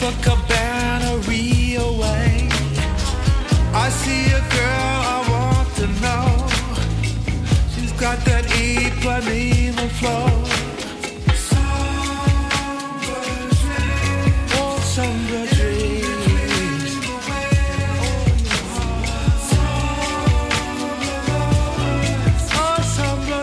Copacabana, Rio way. I see a girl I want to know. She's got that Ipanema flow. Summer dreams. Oh, summer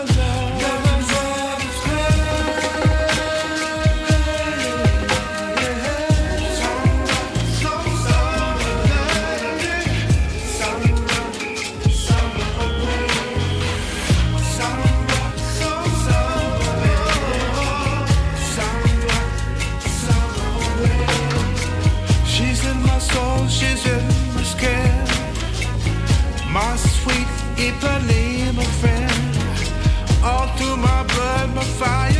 she's in my skin, my sweet Ipanema friend. All through my blood, my fire.